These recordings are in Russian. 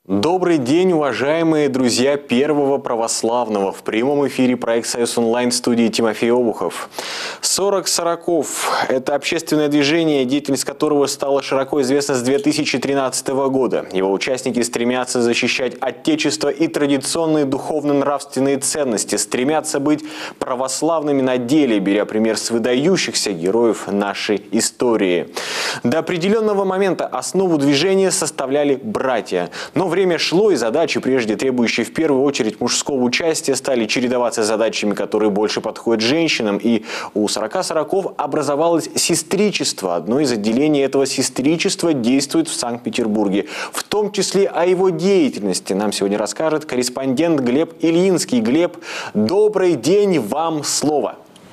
Добрый день, уважаемые друзья Первого Православного. В прямом эфире проект «Союз онлайн» в студии Тимофей Обухов. 40 сороков – это общественное движение, деятельность которого стала широко известна с 2013 года. Его участники стремятся защищать Отечество и традиционные духовно-нравственные ценности, стремятся быть православными на деле, беря пример с выдающихся героев нашей истории. До определенного момента основу движения составляли братья. Но время шло, и задачи, прежде требующие в первую очередь мужского участия, стали чередоваться с задачами, которые больше подходят женщинам. И у 40 сороков образовалось сестричество. Одно из отделений этого сестричества действует в Санкт-Петербурге. В том числе о его деятельности нам сегодня расскажет корреспондент Глеб Ильинский. Глеб, добрый день, вам слово.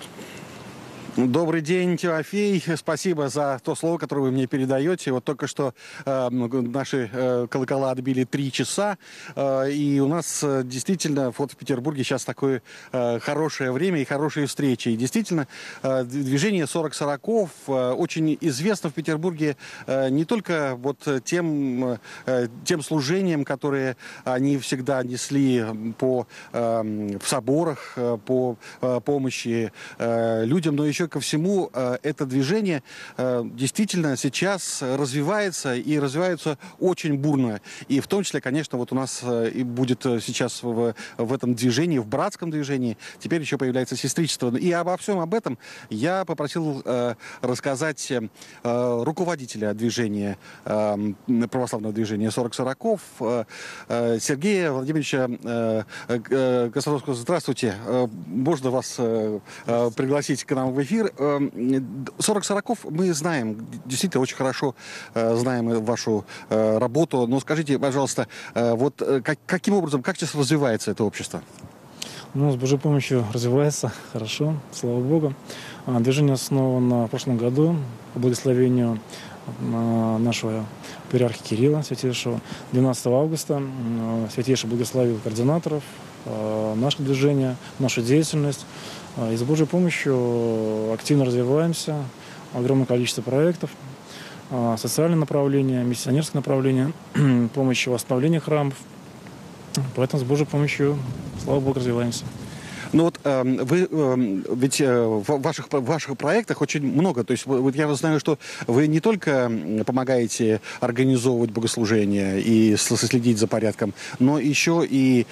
Добрый день, Тимофей. Спасибо за то слово, которое вы мне передаете. Вот только что наши колокола отбили 3 часа, и у нас действительно вот в Петербурге сейчас такое хорошее время и хорошие встречи. И действительно, движение 40 сороков очень известно в Петербурге не только вот тем служением, которые они всегда несли в соборах, по помощи людям, но еще ко всему, это движение действительно сейчас развивается и развивается очень бурно. И в том числе, конечно, вот у нас и будет сейчас в этом движении, в братском движении, теперь еще появляется сестричество. И обо всем об этом я попросил рассказать руководителя движения, православного движения 40 сороков, Сергея Владимировича Косоровского. Здравствуйте. Можно вас пригласить к нам в эфир? 40 сороков мы знаем, действительно очень хорошо знаем вашу работу. Но скажите, пожалуйста, вот каким образом, как сейчас развивается это общество? Ну, с Божьей помощью развивается хорошо, слава Богу. Движение основано в прошлом году по благословению нашего патриарха Кирилла Святейшего. 12 августа Святейший благословил координаторов, наше движение, нашу деятельность. И с Божьей помощью активно развиваемся, огромное количество проектов, социальное направление, миссионерское направление, помощь в восстановлении храмов. Поэтому с Божьей помощью, слава Богу, развиваемся. Ну вот вы ведь в ваших проектах очень много. То есть вот я знаю, что вы не только помогаете организовывать богослужения и следить за порядком, но еще и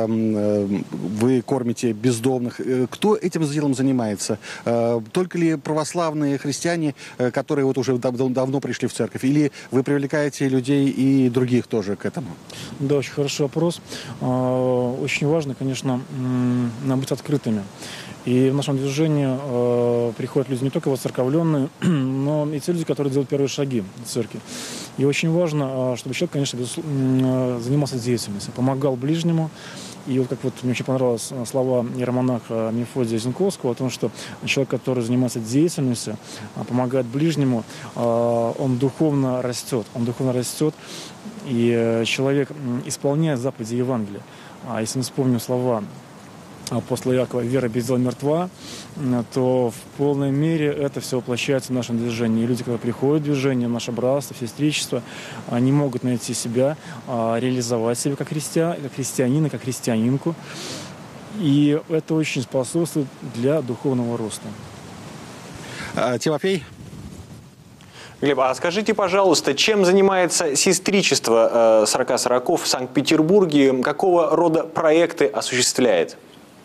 вы кормите бездомных. Кто этим делом занимается? Только ли православные христиане, которые вот уже давно пришли в церковь? Или вы привлекаете людей и других тоже к этому? Да, очень хороший вопрос. Очень важно, конечно, нам быть открытыми. И в нашем движении приходят люди не только воцерковленные, но и те люди, которые делают первые шаги в церкви. И очень важно, чтобы человек, конечно, занимался деятельностью, помогал ближнему. И вот как вот мне очень понравились слова иеромонаха Мефодия Зинковского о том, что человек, который занимается деятельностью, помогает ближнему, он духовно растет. И человек исполняет заповеди Евангелия. А если мы вспомним слова апостола Иакова «Вера без дела мертва», то в полной мере это все воплощается в нашем движении. И люди, когда приходят в движение, в наше братство, в сестричество, они могут найти себя, реализовать себя как христианина, как христианинку. И это очень способствует для духовного роста. Тимофей? Глеб, а скажите, пожалуйста, чем занимается сестричество 40 сороков в Санкт-Петербурге? Какого рода проекты осуществляет?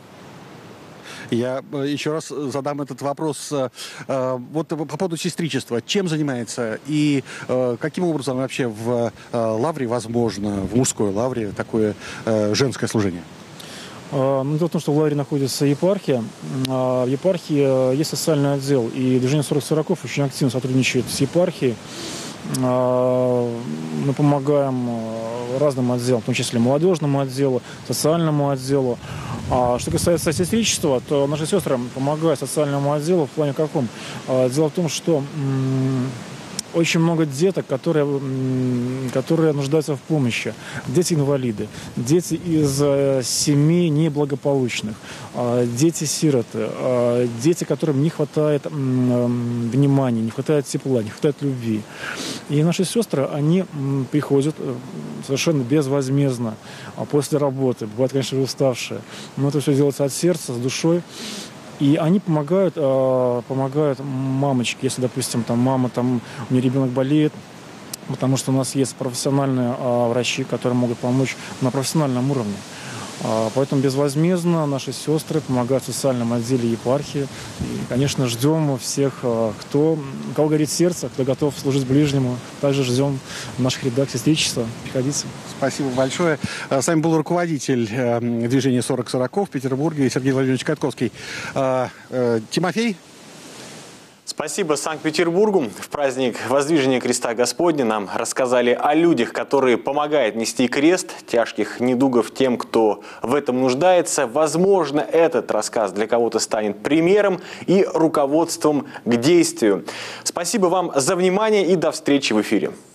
Я еще раз задам этот вопрос. Вот по поводу сестричества. Чем занимается и каким образом вообще в лавре возможно, в мужской лавре, такое женское служение? Ну, дело в том, что в лавре находится епархия. В епархии есть социальный отдел. И движение 40 сороков очень активно сотрудничает с епархией. Мы помогаем разным отделам, в том числе молодежному отделу, социальному отделу. А что касается сестричества, то наши сестры помогают социальному отделу в плане каком? Дело в том, что очень много деток, которые нуждаются в помощи. Дети-инвалиды, дети из семей неблагополучных, дети-сироты, дети, которым не хватает внимания, не хватает тепла, не хватает любви. И наши сестры, они приходят совершенно безвозмездно, после работы. Бывает, конечно, вы уставшие. Но это все делается от сердца, с душой. И они помогают мамочке, если, допустим, там мама, там, у нее ребенок болеет, потому что у нас есть профессиональные врачи, которые могут помочь на профессиональном уровне. Поэтому безвозмездно наши сестры помогают в социальном отделе епархии. И, конечно, ждем всех, у кого горит сердце, кто готов служить ближнему. Также ждем в наших рядах сестричества. Приходите. Спасибо большое. С вами был руководитель движения 40-40 в Петербурге Сергей Владимирович Катковский. Тимофей? Спасибо Санкт-Петербургу. В праздник Воздвижения Креста Господня нам рассказали о людях, которые помогают нести крест тяжких недугов тем, кто в этом нуждается. Возможно, этот рассказ для кого-то станет примером и руководством к действию. Спасибо вам за внимание и до встречи в эфире.